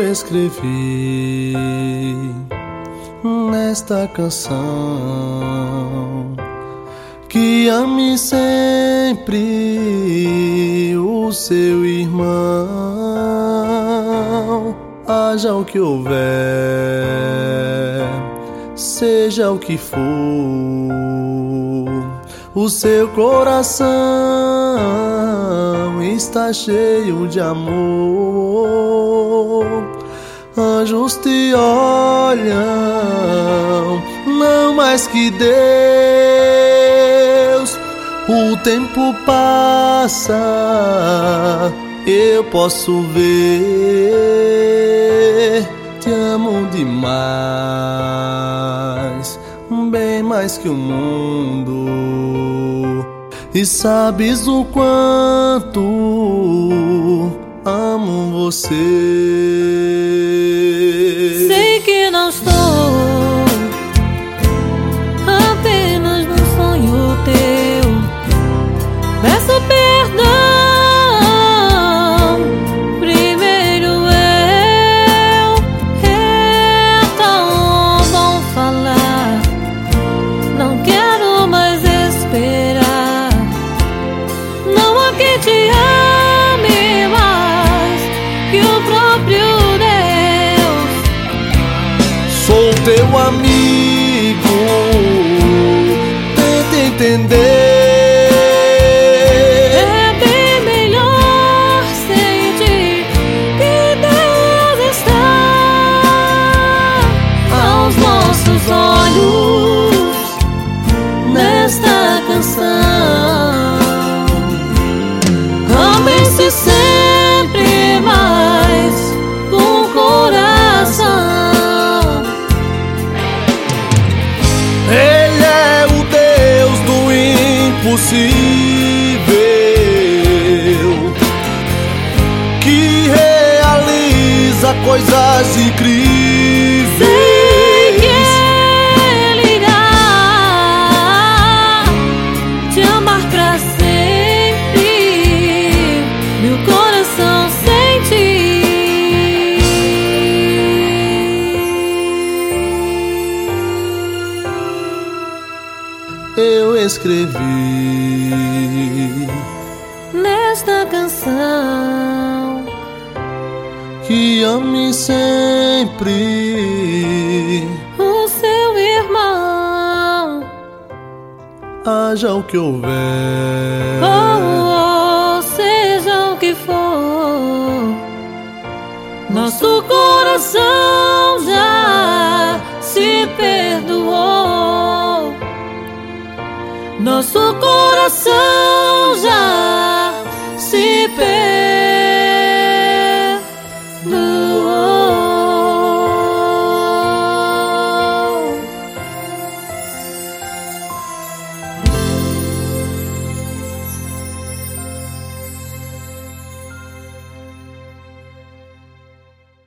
escrevi nesta canção que ame sempre o seu irmão. Haja o que houver, seja o que for, o seu coração está cheio de amor. Anjos te olham, não mais que Deus. O tempo passa, eu posso ver. Te amo demais, bem mais que o mundo. E sabes o quanto amo você. Sei que não estou apenas num sonho teu. Peço perdão, primeiro eu. É tão bom falar, não quero mais esperar. Não há quem te ame mais que o próprio Deus. Sou teu amigo, tenta entender. Amem-se sempre mais com o coração. Ele é o Deus do impossível, que realiza coisas incríveis. Eu escrevi nesta canção que ame sempre o seu irmão. Haja o que houver, seja o que for, nosso coração já se perdoou. Nosso coração já se perdeu.